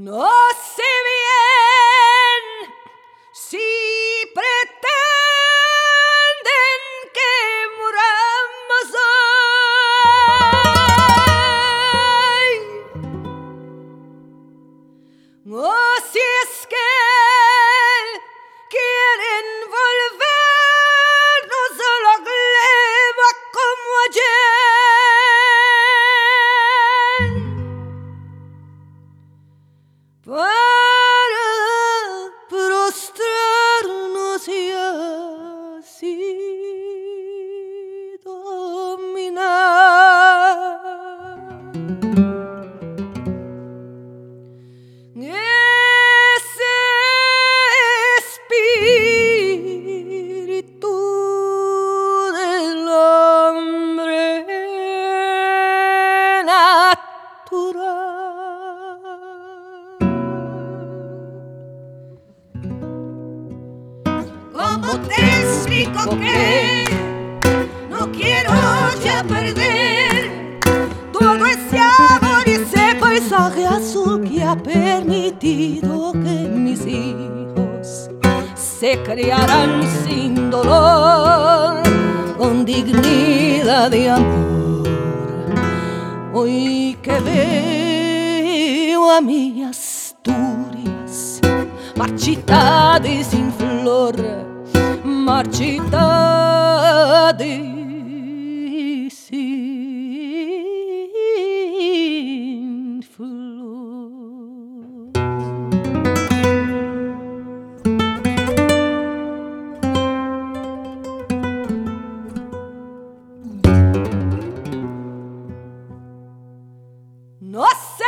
No sé bien si pretenden que muramos hoy, o si es que quieren volvernos a la gleba como ayer. Para prostrarnos y así dominar ese espíritu del hombre natural. ¿Cómo te explico que no quiero ya perder todo ese amor y ese paisaje azul que ha permitido que mis hijos se criaran sin dolor, con dignidad de amor? Hoy que veo a mi Asturias marchitada y sin flor, marchitada y sin flor. No sé